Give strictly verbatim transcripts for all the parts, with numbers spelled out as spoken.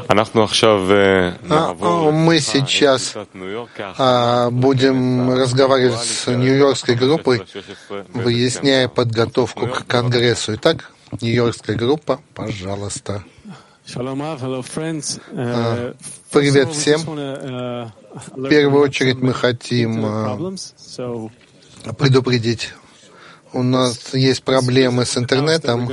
Мы сейчас а, будем разговаривать с Нью-Йоркской группой, выясняя подготовку к Конгрессу. Итак, Нью-Йоркская группа, пожалуйста. А, привет всем. В первую очередь мы хотим а, предупредить. У нас есть проблемы с интернетом.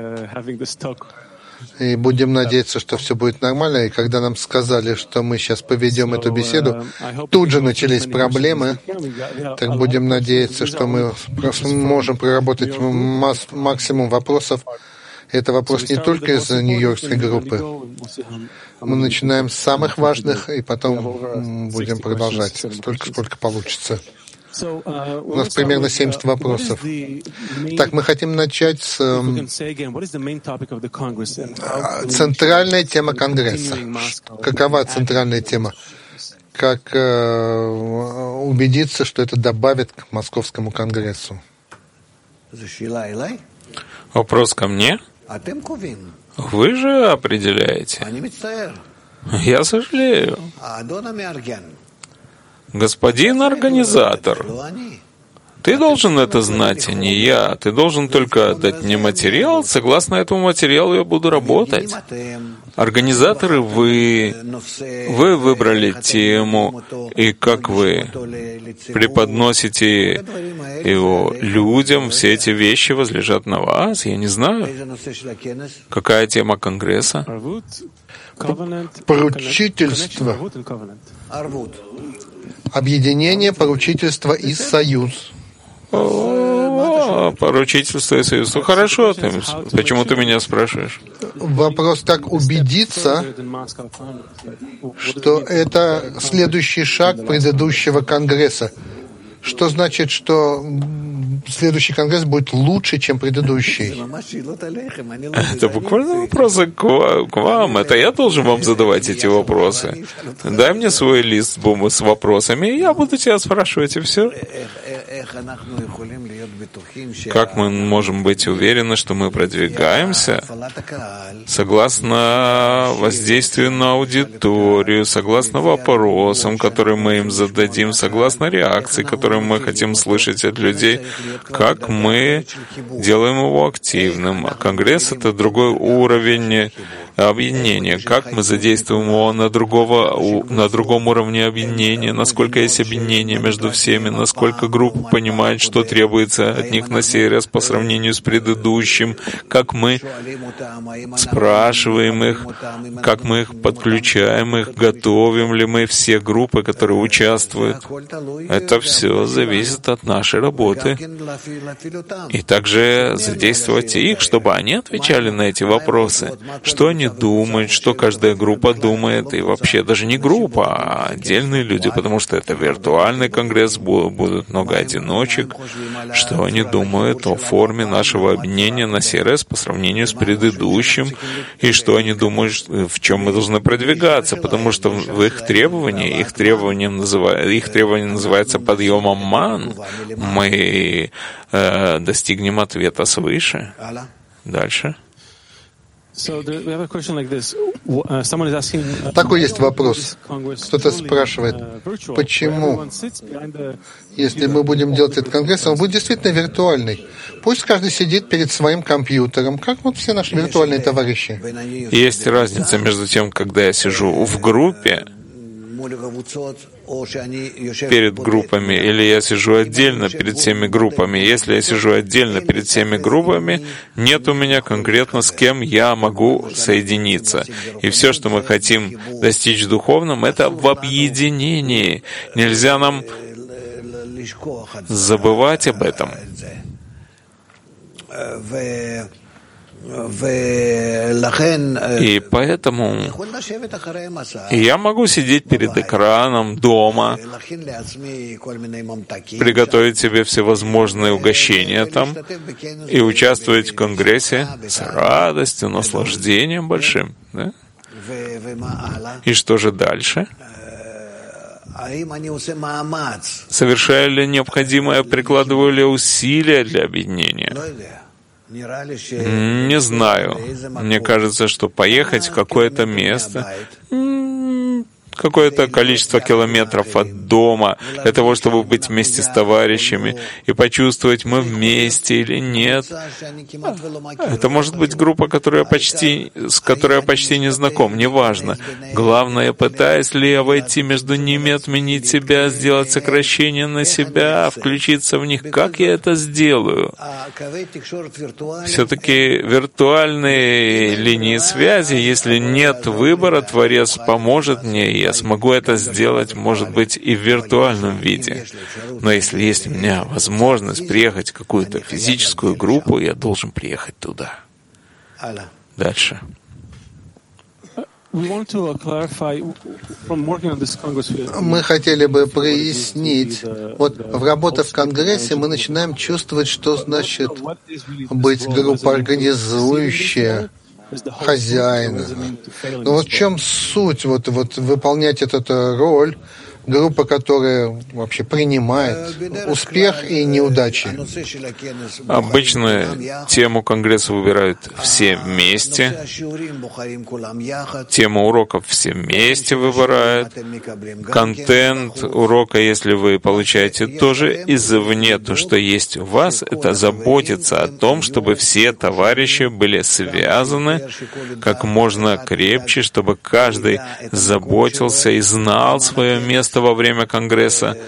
И будем надеяться, что все будет нормально. И когда нам сказали, что мы сейчас поведем эту беседу, тут же начались проблемы. Так будем надеяться, что мы можем проработать максимум вопросов. Это вопрос не только из Нью-Йоркской группы. Мы начинаем с самых важных, и потом будем продолжать столько, сколько получится. У нас примерно семьдесят вопросов. Так, мы хотим начать с центральной темы Конгресса. Какова центральная тема? Как э, убедиться, что это добавит к Московскому Конгрессу? Вопрос ко мне? Вы же определяете. Я сожалею. Господин организатор, ты должен это знать, а не я. Ты должен только дать мне материал. Согласно этому материалу я буду работать. Организаторы вы, вы выбрали тему, и как вы преподносите его людям, все эти вещи возлежат на вас. Я не знаю, какая тема Конгресса. Поручительство. Объединение, поручительство и союз. О, поручительство и союз. Ну хорошо, ты, почему ты меня спрашиваешь? Вопрос, как убедиться, что это следующий шаг предыдущего Конгресса. Что значит, что следующий Конгресс будет лучше, чем предыдущий? Это буквально вопросы к вам. Это я должен вам задавать эти вопросы. Дай мне свой лист бумаги с вопросами, и я буду тебя спрашивать, и все. Как мы можем быть уверены, что мы продвигаемся согласно воздействию на аудиторию, согласно вопросам, которые мы им зададим, согласно реакции, которые мы хотим слышать от людей, как мы делаем его активным. А Конгресс — это другой уровень объединения. Как мы задействуем его на, другого, на другом уровне объединения, насколько есть объединение между всеми, насколько группа понимает, что требуется от них на сей раз по сравнению с предыдущим, как мы спрашиваем их, как мы их подключаем их, готовим ли мы все группы, которые участвуют. Это все зависит от нашей работы. И также задействовать их, чтобы они отвечали на эти вопросы. Что они думают, что каждая группа думает, и вообще даже не группа, а отдельные люди, потому что это виртуальный конгресс, будут много одиночек, что они думают о форме нашего объединения на сей раз по сравнению с предыдущим, и что они думают, в чем мы должны продвигаться, потому что в их требовании, их требование называется, их требование называется подъемом ман, мы э, достигнем ответа свыше. Дальше. Такой есть вопрос. Кто-то спрашивает, почему, если мы будем делать этот конгресс, он будет действительно виртуальный. Пусть каждый сидит перед своим компьютером, как вот все наши виртуальные товарищи. Есть разница между тем, когда я сижу в группе, перед группами, или я сижу отдельно перед всеми группами. Если я сижу отдельно перед всеми группами, нет у меня конкретно с кем я могу соединиться. И все, что мы хотим достичь в духовном, это в объединении. Нельзя нам забывать об этом. И поэтому я могу сидеть перед экраном дома, приготовить себе всевозможные угощения там и участвовать в конгрессе с радостью, наслаждением большим. Да? И что же дальше? Совершаю ли необходимое, прикладываю ли усилия для объединения? Не знаю. Мне кажется, что поехать в какое-то место, какое-то количество километров от дома, для того, чтобы быть вместе с товарищами и почувствовать, мы вместе или нет. Это может быть группа, которая почти, с которой я почти не знаком, неважно. Главное, пытаюсь ли я войти между ними, отменить себя, сделать сокращение на себя, включиться в них. Как я это сделаю? Все-таки виртуальные линии связи, если нет выбора, Творец поможет мне, и я смогу это сделать, может быть, и в виртуальном виде. Но если есть у меня возможность приехать в какую-то физическую группу, я должен приехать туда. Дальше. Мы хотели бы прояснить, вот в работе в Конгрессе мы начинаем чувствовать, что значит быть группоорганизующей, хозяина. Но вот в чем суть вот, вот выполнять эту роль, группа, которая вообще принимает успех и неудачи? Обычно тему Конгресса выбирают все вместе, тему уроков все вместе выбирают, контент урока, если вы получаете тоже извне, то, что есть у вас, это заботиться о том, чтобы все товарищи были связаны как можно крепче, чтобы каждый заботился и знал свое место во время Конгресса,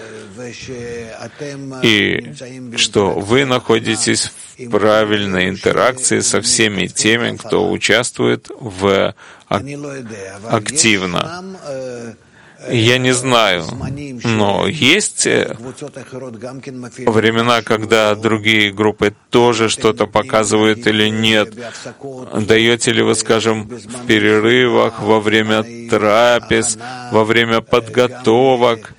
и что вы находитесь в правильной интеракции со всеми теми, кто участвует в активно. Я не знаю, но есть времена, когда другие группы тоже что-то показывают или нет. Даете ли вы, скажем, в перерывах, во время трапез, во время подготовок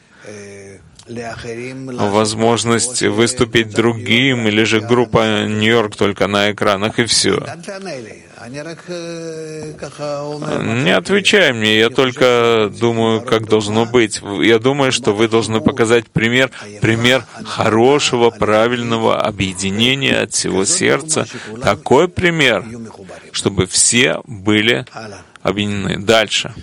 возможность выступить другим, или же группа Нью-Йорк только на экранах и все? Не отвечай мне, я только думаю, как должно быть. Я думаю, что вы должны показать пример, пример хорошего, правильного объединения от всего сердца. Такой пример, чтобы все были объединены. Дальше.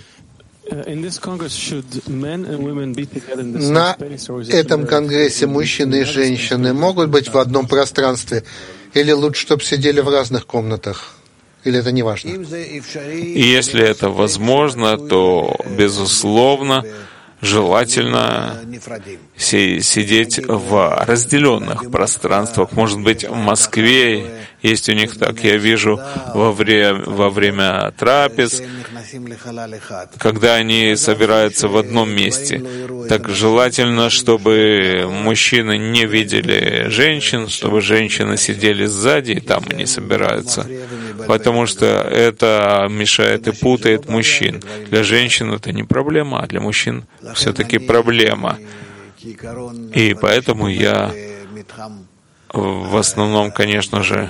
На этом конгрессе мужчины и женщины могут быть в одном пространстве, или лучше, чтобы сидели в разных комнатах? Или это не важно? И если это возможно, то, безусловно, желательно си- сидеть в разделенных пространствах. Может быть, в Москве есть у них так, я вижу, во время, во время трапез, когда они собираются в одном месте. Так желательно, чтобы мужчины не видели женщин, чтобы женщины сидели сзади и там не собираются. Потому что это мешает и путает мужчин. Для женщин это не проблема, а для мужчин все-таки проблема. И поэтому я в основном, конечно же,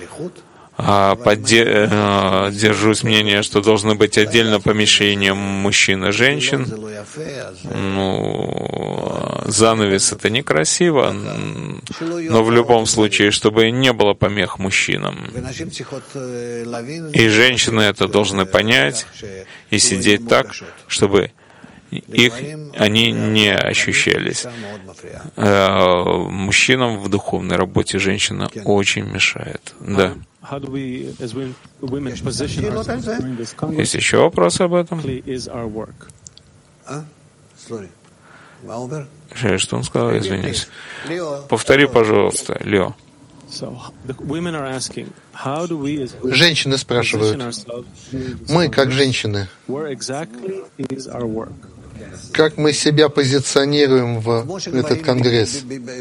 поддерживаюсь мнением, что должны быть отдельно помещения мужчин и женщин. Ну, занавес — это некрасиво, но в любом случае, чтобы не было помех мужчинам. И женщины это должны понять и сидеть так, чтобы их, они не ощущались. Мужчинам в духовной работе женщина очень мешает. Да. Есть еще вопросы об этом? Что он сказал? Извиняюсь. Повтори, пожалуйста, Лео. Женщины спрашивают, мы, как женщины, как мы себя позиционируем в этот конгресс?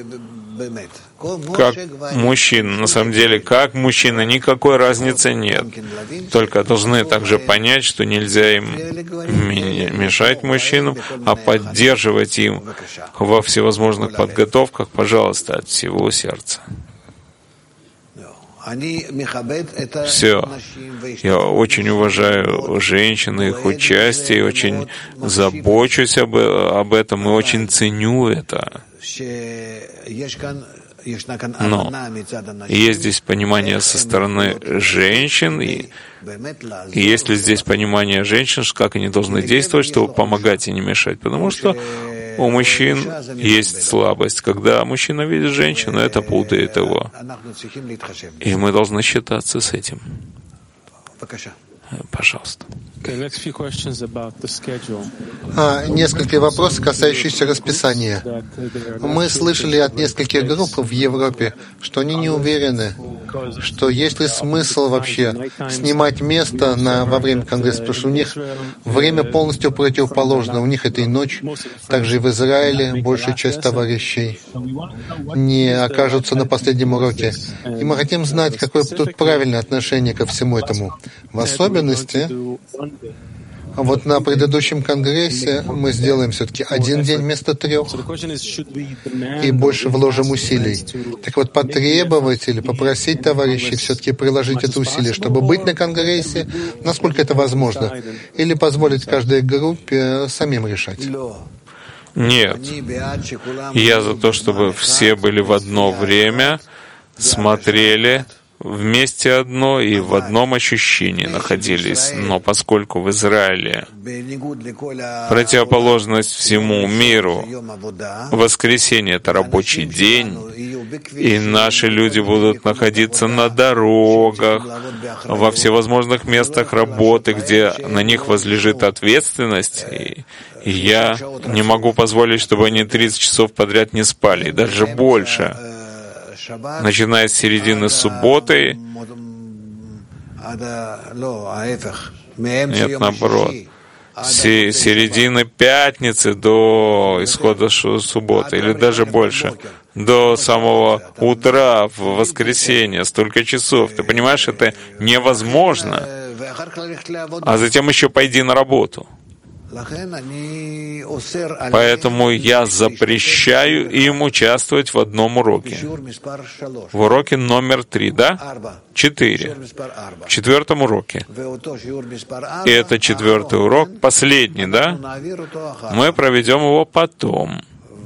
Как мужчина, на самом деле, как мужчина, никакой разницы нет. Только должны также понять, что нельзя им мешать мужчинам, а поддерживать им во всевозможных подготовках, пожалуйста, от всего сердца. Все. Я очень уважаю женщин, их участие, очень забочусь об, об этом и очень ценю это. Но есть здесь понимание со стороны женщин, и, и есть ли здесь понимание женщин, как они должны действовать, чтобы помогать и не мешать. Потому что у мужчин есть слабость. Когда мужчина видит женщину, это путает его. И мы должны считаться с этим. Пожалуйста. А, несколько вопросов, касающихся расписания. Мы слышали от нескольких групп в Европе, что они не уверены, что есть ли смысл вообще снимать место на, во время Конгресса, потому что у них время полностью противоположно. У них это и ночь. Также и в Израиле большая часть товарищей не окажутся на последнем уроке. И мы хотим знать, какое тут правильное отношение ко всему этому. В особенности, вот на предыдущем конгрессе мы сделаем все-таки один день вместо трех и больше вложим усилий. Так вот, потребовать или попросить товарищей все-таки приложить это усилие, чтобы быть на конгрессе, насколько это возможно, или позволить каждой группе самим решать. Нет. Я за то, чтобы все были в одно время, смотрели вместе одно и в одном ощущении находились. Но поскольку в Израиле противоположность всему миру, воскресенье — это рабочий день, и наши люди будут находиться на дорогах, во всевозможных местах работы, где на них возлежит ответственность, и я не могу позволить, чтобы они тридцать часов подряд не спали, даже больше. Начиная с середины субботы, нет, наоборот, с середины пятницы до исхода субботы, или даже больше, до самого утра в воскресенье, столько часов. Ты понимаешь, это невозможно. А затем еще пойди на работу. Поэтому я запрещаю им участвовать в одном уроке. В уроке номер три, да? Четыре. В четвертом уроке. И это четвертый урок, последний, да? Мы проведем его потом.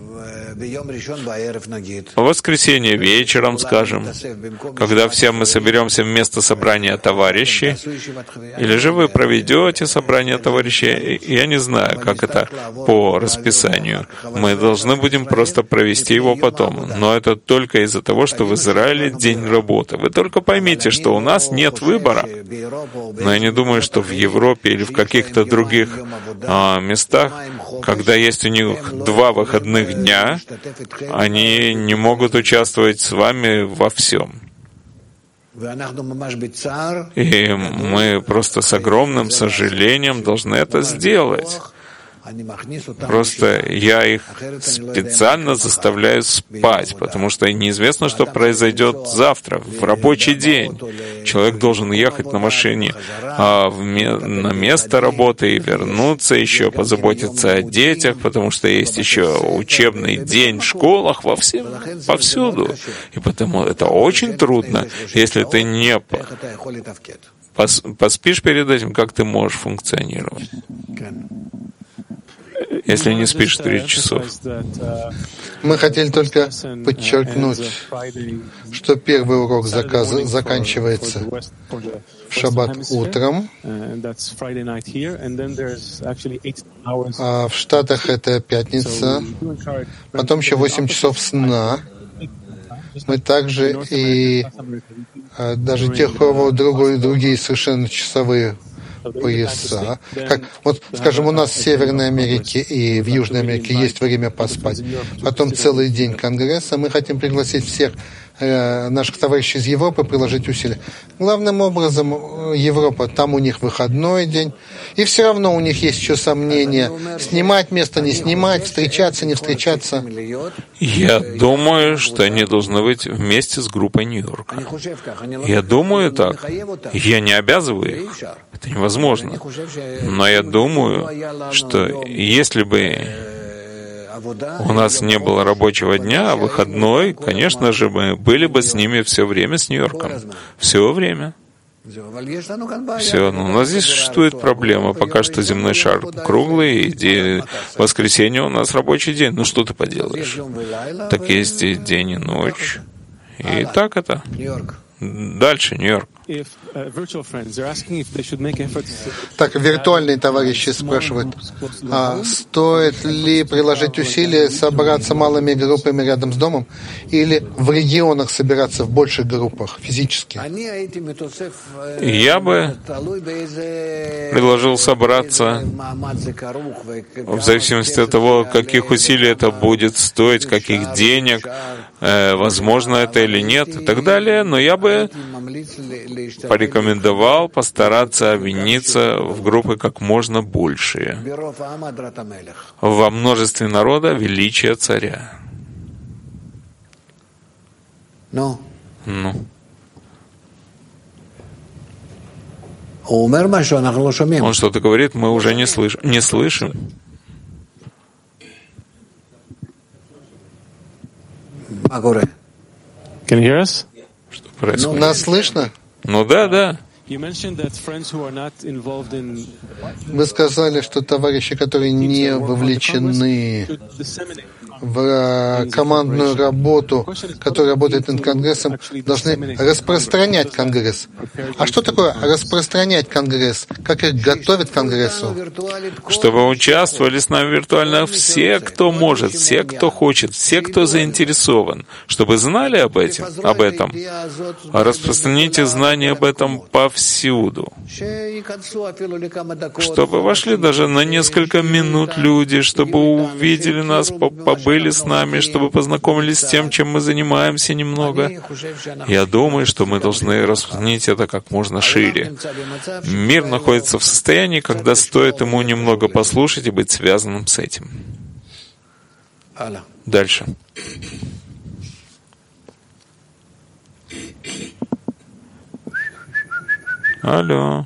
В воскресенье вечером, скажем, когда все мы соберемся вместо собрания товарищей, или же вы проведете собрание товарищей, я не знаю, как это по расписанию. Мы должны будем просто провести его потом. Но это только из-за того, что в Израиле день работы. Вы только поймите, что у нас нет выбора. Но я не думаю, что в Европе или в каких-то других а, местах, когда есть у них два выходных дня, они не могут участвовать с вами во всем. И мы просто с огромным сожалением должны это сделать. Просто я их специально заставляю спать, потому что неизвестно, что произойдет завтра, в рабочий день. Человек должен ехать на машине а, в ме- на место работы и вернуться, еще позаботиться о детях, потому что есть еще учебный день в школах во всем, повсюду. И потому это очень трудно, если ты не пос- поспишь перед этим, как ты можешь функционировать. Если не спишь тридцать часов. Мы хотели только подчеркнуть, что первый урок заказа заканчивается в шаббат утром, а в Штатах это пятница, потом еще восемь часов сна. Мы также и а, даже тех, у кого другой, другие совершенно часовые пояса. Как, вот, скажем, у нас в Северной Америке и в Южной Америке есть время поспать. Потом целый день Конгресса. Мы хотим пригласить всех э, наших товарищей из Европы приложить усилия. Главным образом, Европа, там у них выходной день. И все равно у них есть еще сомнения. Снимать место, не снимать, встречаться, не встречаться. Я думаю, что они должны быть вместе с группой Нью-Йорка. Я думаю так. Я не обязываю их. Это невозможно. Но я думаю, что если бы у нас не было рабочего дня, а выходной, конечно же, мы были бы с ними все время, с Нью-Йорком. Все время. Все, но у нас здесь существует проблема. Пока что земной шар круглый, и в воскресенье у нас рабочий день. Ну что ты поделаешь? Так есть и день, и ночь. И так это. Дальше, Нью-Йорк. Так, виртуальные товарищи спрашивают, а стоит ли приложить усилия собраться малыми группами рядом с домом или в регионах собираться в больших группах физически? Я бы предложил собраться в зависимости от того, каких усилий это будет стоить, каких денег, э, возможно это или нет и так далее, но я бы порекомендовал постараться объединиться в группы как можно большие. Во множестве народа величие царя. Ну. Он что-то говорит, мы уже не слышим. Не слышим. Can you hear us? Что происходит? Нас слышно? Ну да, да. Вы сказали, что товарищи, которые не вовлечены в командную работу, которая работает над Конгрессом, должны распространять Конгресс. А что такое распространять Конгресс? Как их готовят к Конгрессу? Чтобы участвовали с нами виртуально все, кто может, все, кто хочет, все, кто заинтересован, чтобы знали об этом, об этом. А распространите знания об этом повсюду. Чтобы вошли даже на несколько минут люди, чтобы увидели нас, побыли с нами, чтобы познакомились с тем, чем мы занимаемся немного. Я думаю, что мы должны распространить это как можно шире. Мир находится в состоянии, когда стоит ему немного послушать и быть связанным с этим. Дальше. Алло.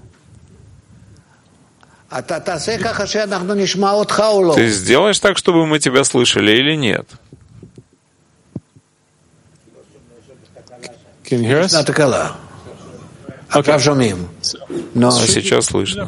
Ты сделаешь так, чтобы мы тебя слышали или нет? Can you hear us? Okay. Но сейчас слышно.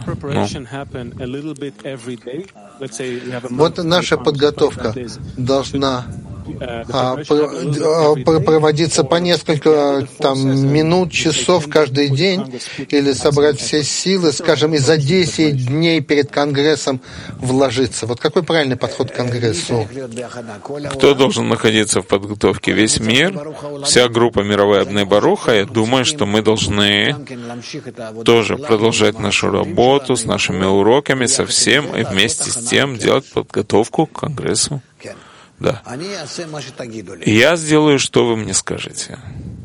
Ну. Вот наша подготовка должна а, проводиться по несколько там, минут, часов каждый день, или собрать все силы, скажем, и за десять дней перед Конгрессом вложиться. Вот какой правильный подход к Конгрессу? Кто должен находиться в подготовке? Весь мир, вся группа мировая Бней Баруха. Я думаю, что мы должны тоже продолжать нашу работу с нашими уроками, со всем, и вместе с тем делать подготовку к Конгрессу. Да. Я сделаю, что вы мне скажете.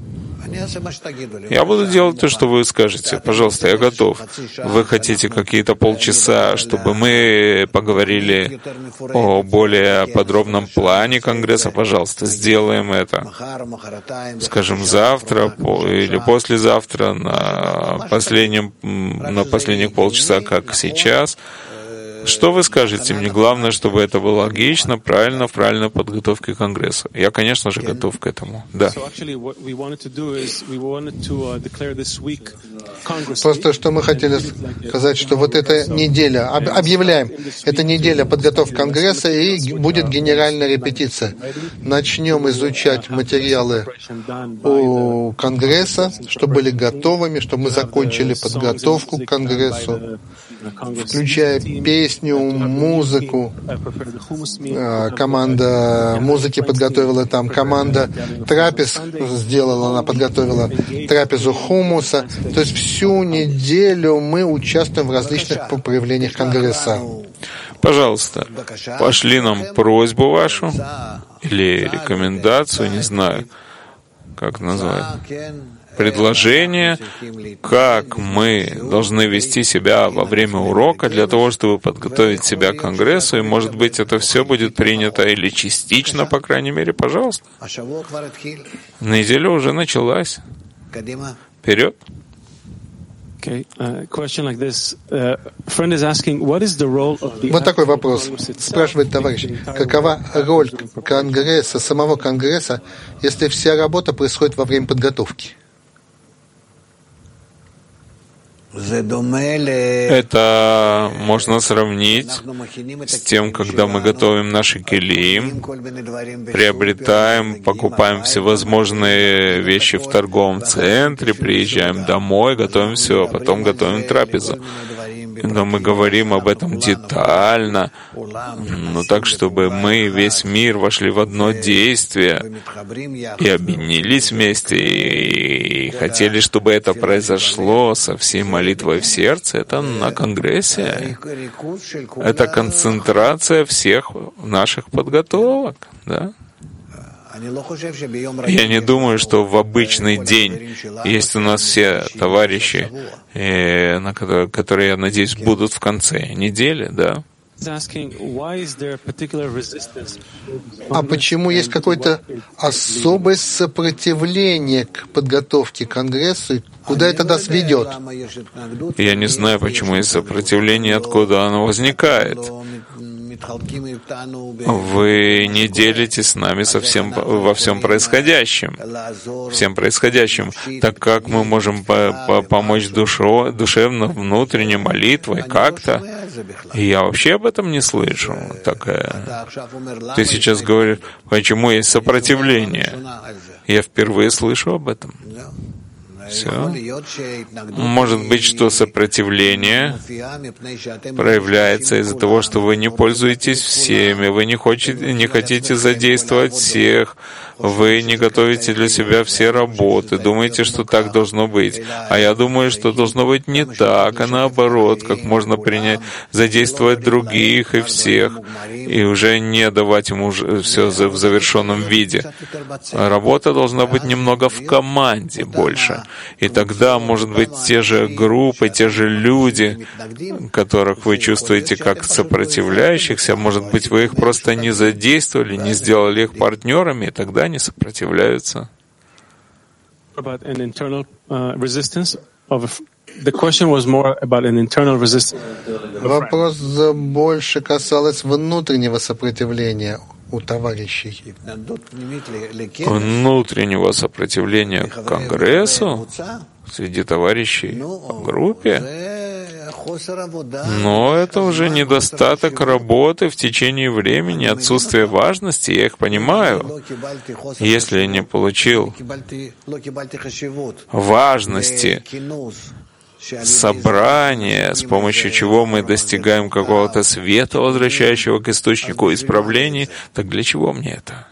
Я буду делать то, что вы скажете. Пожалуйста, я готов. Вы хотите какие-то полчаса, чтобы мы поговорили о более подробном плане Конгресса? Пожалуйста, сделаем это. Скажем, завтра или послезавтра на, последнем, на последних полчаса, как сейчас. Что вы скажете мне? Главное, чтобы это было логично, правильно, в правильной подготовке к Конгрессу. Я, конечно же, готов к этому. Да. Просто что мы хотели сказать, что вот эта неделя, объявляем, это неделя подготовки Конгресса, и будет генеральная репетиция. Начнем изучать материалы у Конгресса, чтобы были готовыми, чтобы мы закончили подготовку к Конгрессу, включая песню, музыку. Команда музыки подготовила там, команда трапез сделала, она подготовила трапезу хумуса. То есть всю неделю мы участвуем в различных проявлениях Конгресса. Пожалуйста, пошли нам просьбу вашу или рекомендацию, не знаю, как назвать. Предложение, как мы должны вести себя во время урока для того, чтобы подготовить себя к Конгрессу, и, может быть, это все будет принято или частично, по крайней мере, пожалуйста. Неделя уже началась. Вперед. Okay. Uh, question like this. Uh, friend is asking, what is the role of the... Вот такой вопрос. Спрашивает товарищ, какова роль Конгресса, самого Конгресса, если вся работа происходит во время подготовки? Это можно сравнить с тем, когда мы готовим наши келим, приобретаем, покупаем всевозможные вещи в торговом центре, приезжаем домой, готовим все, а потом готовим трапезу. Но мы говорим об этом детально, ну так, чтобы мы, весь мир, вошли в одно действие и объединились вместе, и хотели, чтобы это произошло со всей молитвой в сердце. Это на Конгрессе. Это концентрация всех наших подготовок, да? Я не думаю, что в обычный день есть у нас все товарищи, э, на которые, которые, я надеюсь, будут в конце недели, да? А почему есть какое-то особое сопротивление к подготовке к Конгрессу? Куда это нас ведет? Я не знаю, почему есть сопротивление, откуда оно возникает. Вы не делитесь с нами совсем во всем происходящем, всем происходящим, так как мы можем по по помочь душу, душевно, внутренней молитвой как-то. И я вообще об этом не слышу. Такая. Ты сейчас говоришь, почему есть сопротивление? Я впервые слышу об этом. Все. Может быть, что сопротивление проявляется из-за того, что вы не пользуетесь всеми, вы не хотите, не хотите задействовать всех, вы не готовите для себя все работы, думаете, что так должно быть. А я думаю, что должно быть не так, а наоборот, как можно принять, задействовать других и всех, и уже не давать ему все в завершенном виде. Работа должна быть немного в команде больше. И тогда, может быть, те же группы, те же люди, которых вы чувствуете как сопротивляющихся, может быть, вы их просто не задействовали, не сделали их партнерами, и тогда они сопротивляются. Вопрос больше касался внутреннего сопротивления у товарищей. Внутреннего сопротивления к Конгрессу среди товарищей в группе? Но это уже недостаток работы в течение времени, отсутствие важности, я их понимаю. Если я не получил важности собрание, с помощью чего мы достигаем какого-то света, возвращающего к источнику исправлений, так для чего мне это?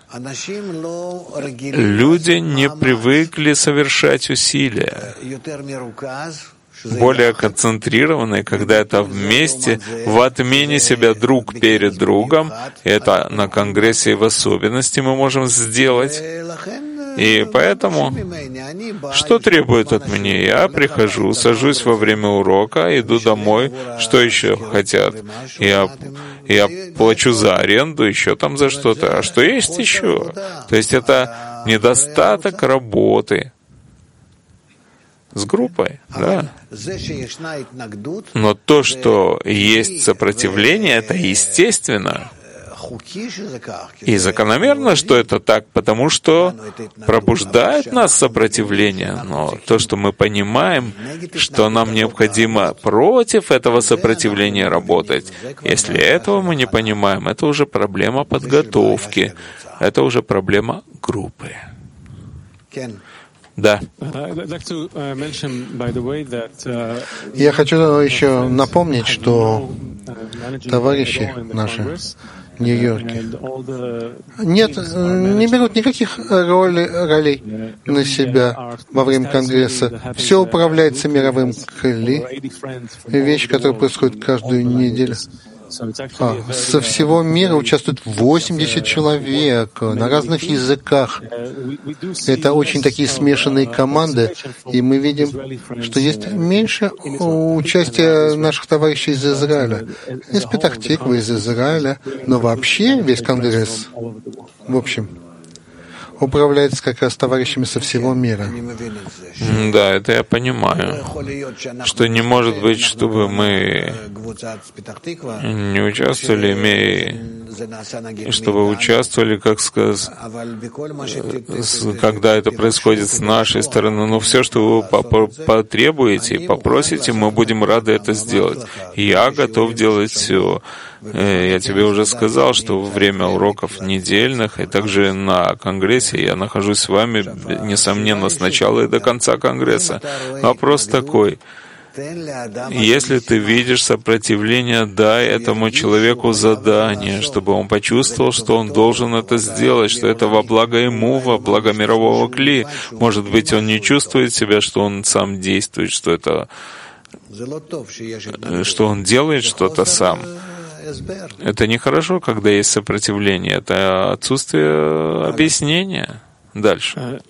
Люди не привыкли совершать усилия. Более концентрированные, когда это вместе, в отмене себя друг перед другом, это на Конгрессе в особенности мы можем сделать. И поэтому, что требует от меня? Я прихожу, сажусь во время урока, иду домой, что еще хотят? Я, я плачу за аренду, еще там за что-то. А что есть еще? То есть это недостаток работы с группой, да. Но то, что есть сопротивление, это естественно. И закономерно, что это так, потому что пробуждает нас сопротивление. Но то, что мы понимаем, что нам необходимо против этого сопротивления работать, если этого мы не понимаем, это уже проблема подготовки, это уже проблема группы. Да. Я хочу еще напомнить, что товарищи наши в Нью-Йорке нет, не берут никаких роли, ролей на себя во время Конгресса. Все управляется мировым кли, вещь, которая происходит каждую неделю. А, со всего мира участвует восемьдесят человек на разных языках. Это очень такие смешанные команды, и мы видим, что есть меньше участия наших товарищей из Израиля, из Петах-Тиквы, из Израиля, но вообще весь Конгресс, в общем, управляется как раз товарищами со всего мира. Да, это я понимаю, что не может быть, чтобы мы не участвовали, имея, чтобы участвовали, как сказать, когда это происходит с нашей стороны. Но все, что вы потребуете и попросите, мы будем рады это сделать. Я готов делать все. Я тебе уже сказал, что во время уроков недельных и также на Конгрессе я нахожусь с вами, несомненно, с начала и до конца Конгресса. Вопрос такой. Если ты видишь сопротивление, дай этому человеку задание, чтобы он почувствовал, что он должен это сделать, что это во благо ему, во благо мирового кли. Может быть, он не чувствует себя, что он сам действует, что это, что он делает что-то сам. Это нехорошо, когда есть сопротивление. Это отсутствие объяснения. Дальше.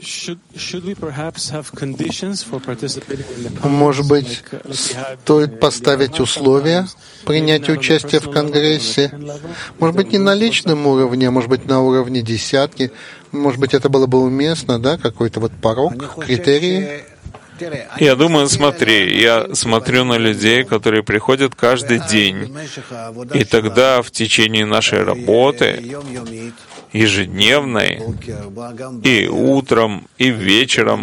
Может быть, стоит поставить условия принятия участия в Конгрессе? Может быть, не на личном уровне, а может быть, на уровне десятки. Может быть, это было бы уместно, да, какой-то вот порог, критерии? Я думаю, смотри, я смотрю на людей, которые приходят каждый день, и тогда в течение нашей работы, ежедневной, и утром, и вечером,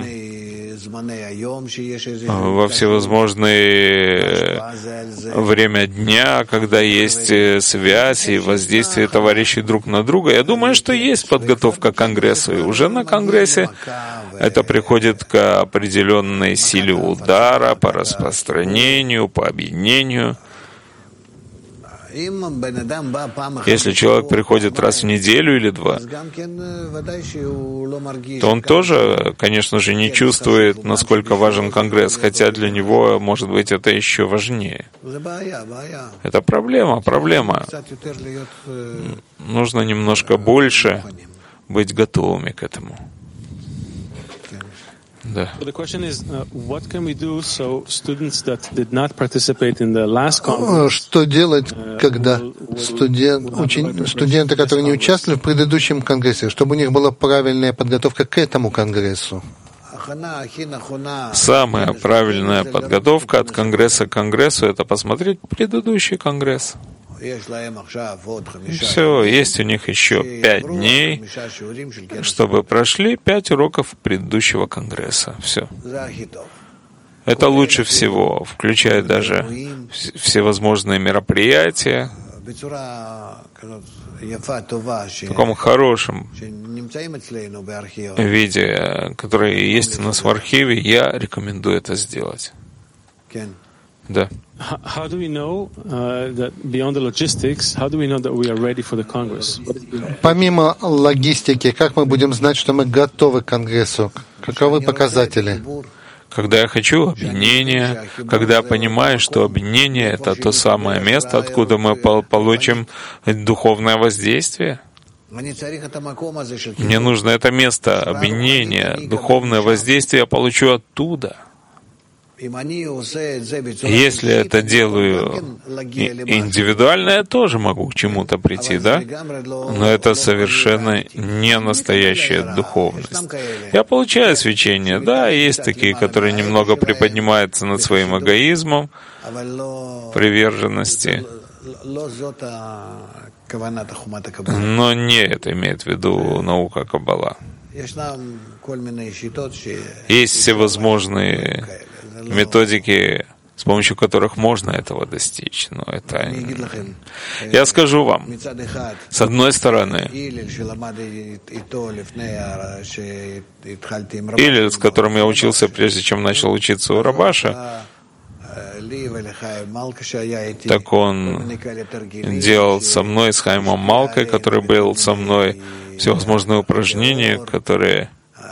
во всевозможные время дня, когда есть связь и воздействие товарищей друг на друга. Я думаю, что есть подготовка к Конгрессу, и уже на Конгрессе это приходит к определенной силе удара по распространению, по объединению. Если человек приходит раз в неделю или два, то он тоже, конечно же, не чувствует, насколько важен Конгресс, хотя для него, может быть, это еще важнее. Это проблема, проблема. Нужно немножко больше быть готовыми к этому. Да. Что делать, когда студент, учен, студенты, которые не участвовали в предыдущем конгрессе, чтобы у них была правильная подготовка к этому конгрессу? Самая правильная подготовка от конгресса к конгрессу — это посмотреть предыдущий конгресс. Все, есть у них еще пять дней, чтобы прошли пять уроков предыдущего конгресса. Все. Это лучше всего, включая даже всевозможные мероприятия в таком хорошем виде, которые есть у нас в архиве. Я рекомендую это сделать. Да. Помимо логистики, как мы будем знать, что мы готовы к Конгрессу? Каковы показатели? Когда я хочу объединения, когда я понимаю, что объединение — это то самое место, откуда мы получим духовное воздействие. Мне нужно это место объединения, духовное воздействие я получу оттуда. Если это делаю индивидуально, я тоже могу к чему-то прийти, да? Но это совершенно не настоящая духовность. Я получаю свечение, да, есть такие, которые немного приподнимаются над своим эгоизмом, приверженности. Но не это имеет в виду наука Каббала. Есть всевозможные методики, с помощью которых можно этого достичь. Но это... Я скажу вам, с одной стороны, Илель, с которым я учился, прежде чем начал учиться у Рабаша, так он делал со мной, с Хаимом Малкой, который был со мной, всевозможные упражнения, которые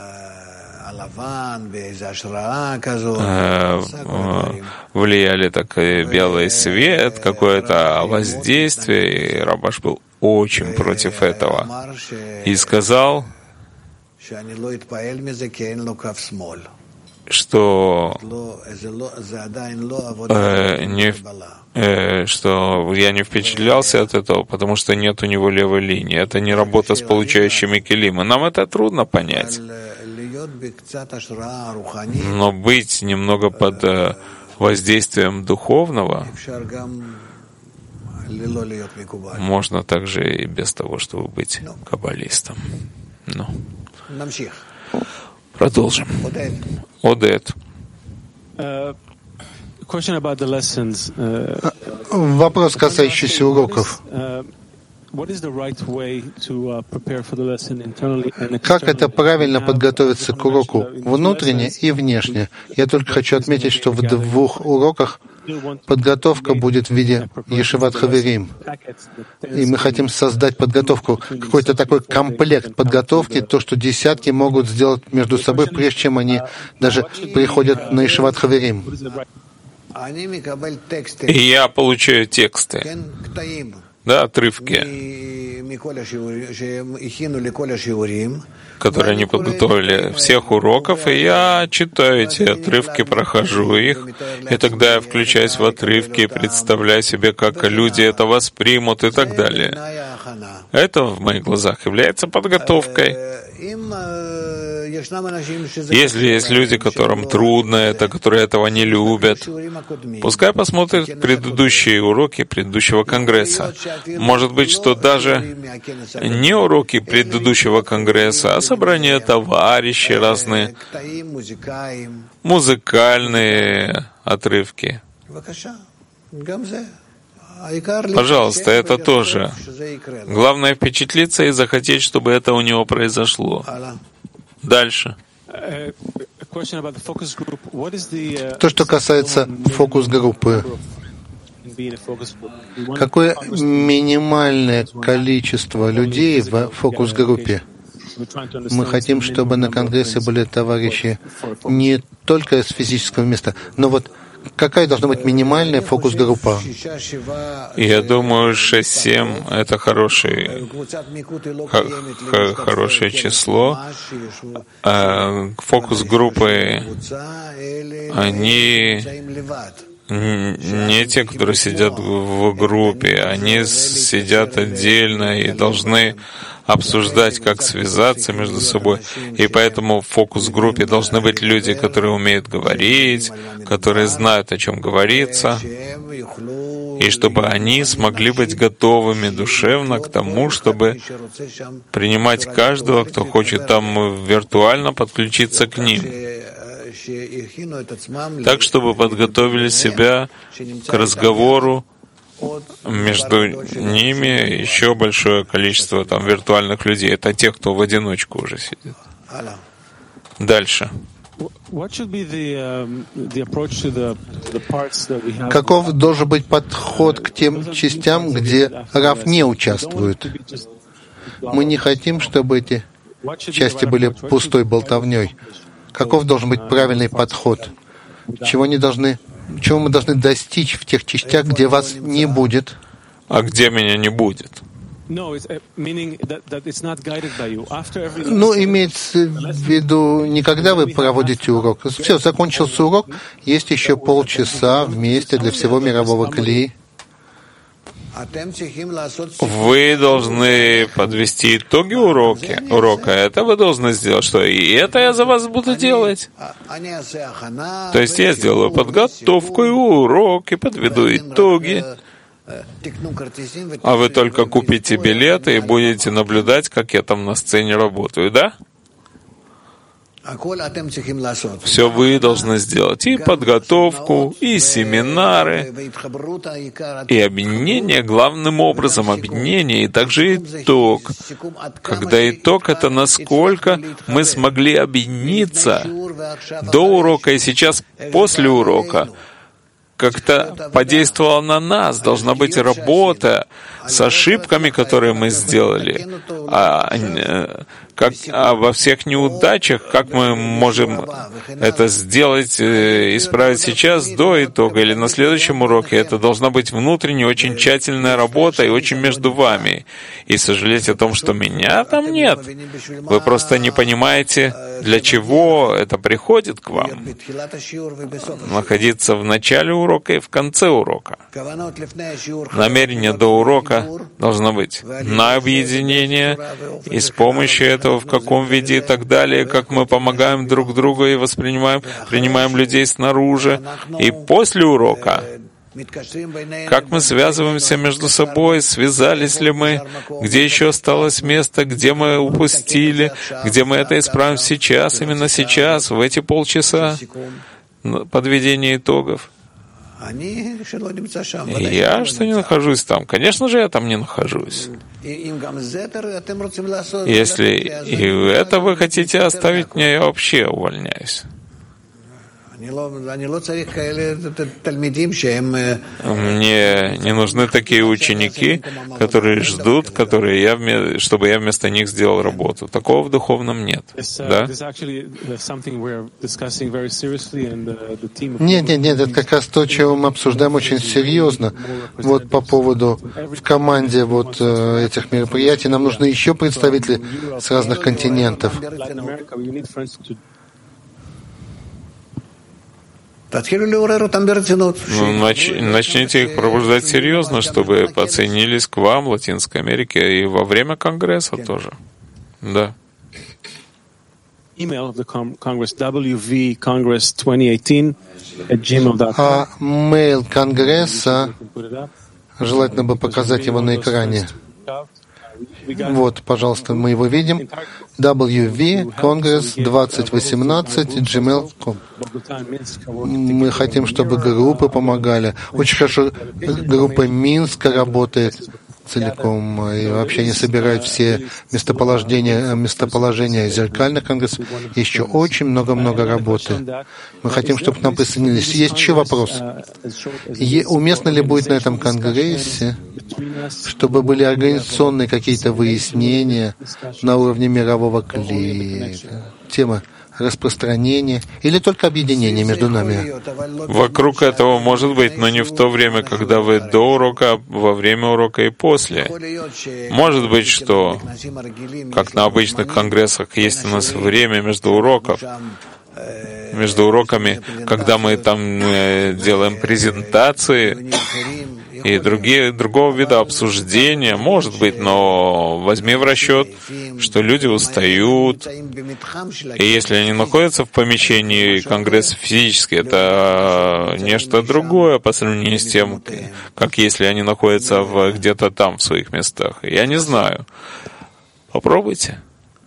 влияли так белый свет, какое-то воздействие, и Рабаш был очень против этого. И сказал, что, э, не, э, что я не впечатлялся от этого, потому что нет у него левой линии. Это не работа с получающими келим. И нам это трудно понять. Но быть немного под э, воздействием духовного можно также и без того, чтобы быть каббалистом. Ну. Продолжим. Одет. Вопрос, касающийся уроков. Как это правильно подготовиться к уроку внутренне и внешне? Я только хочу отметить, что в двух уроках подготовка будет в виде Ешиват Хаверим. И мы хотим создать подготовку, какой-то такой комплект подготовки, то, что десятки могут сделать между собой, прежде чем они даже приходят на Ешиват Хаверим. И я получаю тексты, да, отрывки, которые они подготовили всех уроков, и я читаю эти отрывки, прохожу их, и тогда я включаюсь в отрывки и представляю себе, как люди это воспримут и так далее. Это в моих глазах является подготовкой. Если есть люди, которым трудно это, которые этого не любят, пускай посмотрят предыдущие уроки предыдущего конгресса. Может быть, что даже не уроки предыдущего конгресса, а собрания товарищей разные, музыкальные отрывки. Пожалуйста, это тоже. Главное впечатлиться и захотеть, чтобы это у него произошло. Дальше. То, что касается фокус-группы. Какое минимальное количество людей в фокус-группе? Мы хотим, чтобы на конгрессе были товарищи не только с физического места, но вот какая должна быть минимальная фокус-группа? Я думаю, шесть-семь — это хороший, х- хорошее число. А фокус-группы, они не те, которые сидят в группе, они сидят отдельно и должны обсуждать, как связаться между собой. И поэтому в фокус-группе должны быть люди, которые умеют говорить, которые знают, о чем говорится, и чтобы они смогли быть готовыми душевно к тому, чтобы принимать каждого, кто хочет там виртуально подключиться к ним. Так, чтобы подготовили себя к разговору между ними еще большое количество там виртуальных людей. Это те, кто в одиночку уже сидит. Дальше. Каков должен быть подход к тем частям, где Рав не участвует? Мы не хотим, чтобы эти части были пустой болтовней. Каков должен быть правильный подход? Чего не должны, чего мы должны достичь в тех частях, где вас не будет? А где меня не будет? Ну, имеется в виду, не когда вы проводите урок. Все, закончился урок, есть еще полчаса вместе для всего мирового клии. Вы должны подвести итоги уроки, урока. Это вы должны сделать. Что? И это я за вас буду делать. То есть я сделаю подготовку и урок, и подведу итоги. А вы только купите билеты и будете наблюдать, как я там на сцене работаю, да? Все вы должны сделать. И подготовку, и семинары, и объединение, главным образом объединение, и также итог. Когда итог — это насколько мы смогли объединиться до урока и сейчас после урока, как-то подействовало на нас. Должна быть работа с ошибками, которые мы сделали. А, как, а во всех неудачах, как мы можем это сделать, исправить сейчас, до итога или на следующем уроке, это должна быть внутренняя, очень тщательная работа и очень между вами. И сожалеть о том, что меня там нет. Вы просто не понимаете, для чего это приходит к вам. Находиться в начале урока и в конце урока. Намерение до урока должно быть на объединение, и с помощью этого в каком виде и так далее, как мы помогаем друг другу и воспринимаем, принимаем людей снаружи. И после урока, как мы связываемся между собой, связались ли мы, где еще осталось место, где мы упустили, где мы это исправим сейчас, именно сейчас, в эти полчаса, подведение итогов. Я что не нахожусь там? Конечно же, я там не нахожусь. Если и это вы хотите оставить мне, я вообще увольняюсь. Мне не нужны такие ученики, которые ждут, которые я, чтобы я вместо них сделал работу. Такого в духовном нет. Да? Нет, нет, нет, это как раз то, чего мы обсуждаем очень серьезно. Вот по поводу в команде вот этих мероприятий нам нужны еще представители с разных континентов. Ну, нач, начните их пробуждать серьезно, чтобы поценились к вам, Латинской Америке, и во время Конгресса тоже. Да. А мейл Конгресса, желательно бы показать его на экране. Вот, пожалуйста, мы его видим. дабл ю ви Конгресс двадцать восемнадцать джимейл точка ком. Мы хотим, чтобы группы помогали. Очень хорошо, группа Минска работает целиком, и вообще они собирают все местоположения, местоположения зеркальных конгрессов. Еще очень много-много работы. Мы хотим, чтобы к нам присоединились. Есть еще вопрос. Уместно ли будет на этом конгрессе, чтобы были организационные какие-то выяснения на уровне мирового клира? Тема распространение или только объединение между нами? Вокруг этого может быть, но не в то время, когда вы до урока, во время урока и после. Может быть, что, как на обычных конгрессах, есть у нас время между уроков, между уроками, когда мы там делаем презентации и другие, другого вида обсуждения, может быть, но возьми в расчет, что люди устают, и если они находятся в помещении Конгресса физически, это нечто другое по сравнению с тем, как если они находятся в, где-то там, в своих местах. Я не знаю. Попробуйте.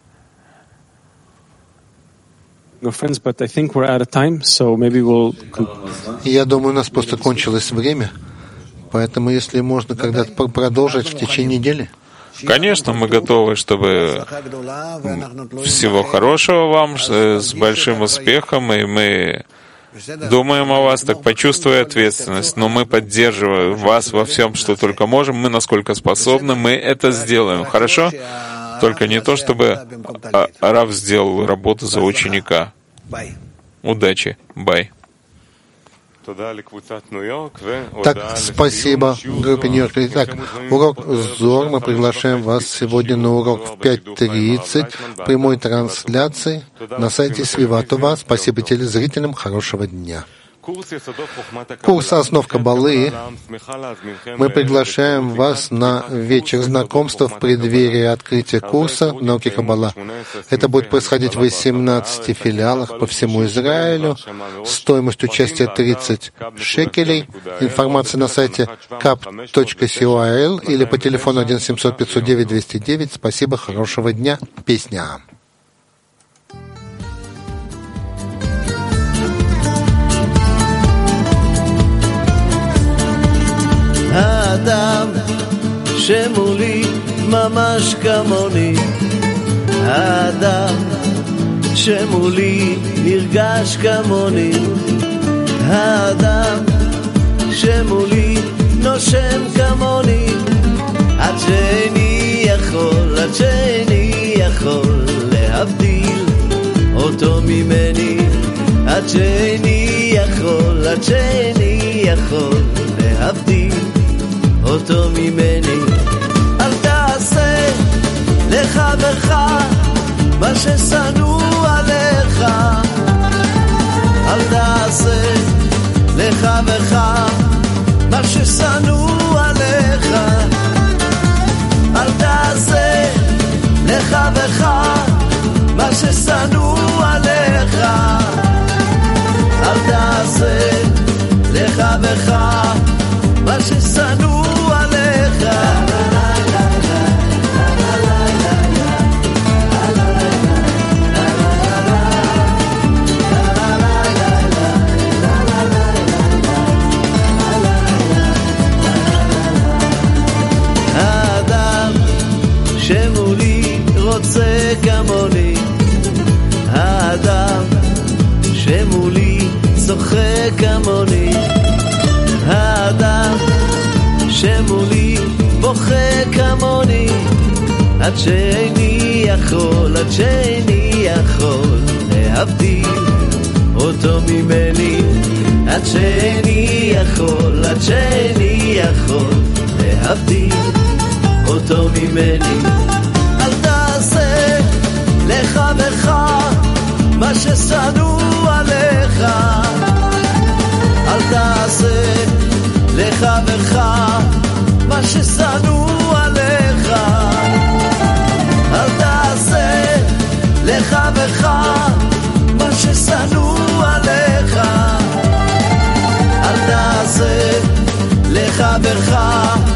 Я думаю, у нас просто кончилось время. Поэтому, если можно когда-то продолжить в течение недели. Конечно, мы готовы, чтобы всего хорошего вам, с большим успехом, и мы думаем о вас, так почувствуя ответственность, но мы поддерживаем вас во всем, что только можем, мы насколько способны, мы это сделаем. Хорошо? Только не то, чтобы Рав сделал работу за ученика. Удачи. Бай. Так, спасибо группе Нью-Йорк. Итак, урок Зор. Мы приглашаем вас сегодня на урок в пять тридцать в прямой трансляции на сайте Свиватова. Спасибо телезрителям. Хорошего дня. Курс «Основ Каббалы». Мы приглашаем вас на вечер знакомства в преддверии открытия курса «Науки Каббала». Это будет происходить в восемнадцати филиалах по всему Израилю. Стоимость участия тридцать шекелей. Информация на сайте кап точка ком или по телефону один семьсот пятьсот девять двести девять. Спасибо, хорошего дня. Песня. האדם שמולי ממש כמוני, האדם שמולי נרגש כמוני, האדם שמולי נושם כמוני, עד שאיני יכול, עד שאיני יכול להבדיל אותו ממני, עד שאיני יכול, עד שאיני יכול להבדיל אותו ממני. אל תעשה לחברך מה ששנוא עליך, אל תעשה לחברך מה ששנוא עליך, אל תעשה לחברך מה ששנוא עליך, אל תעשה לחברך מה ששנוא עליך. האדם שמולי רוצה כמוני, האדם שמולי צוחק כמוני, האדם שמולי בוכה כמוני, עד שאיני יכול, עד שאיני יכול להבדיל אותו ממני, עד שאיני יכול, עד שאיני יכול להבדיל אותו ממני. אל תעשה לחברך מה ששנוא עליך, אל תעשה לחברך מה ששנוא עליך, אל תעשה לחברך מה ששנוא עליך, אל תעשה לחברך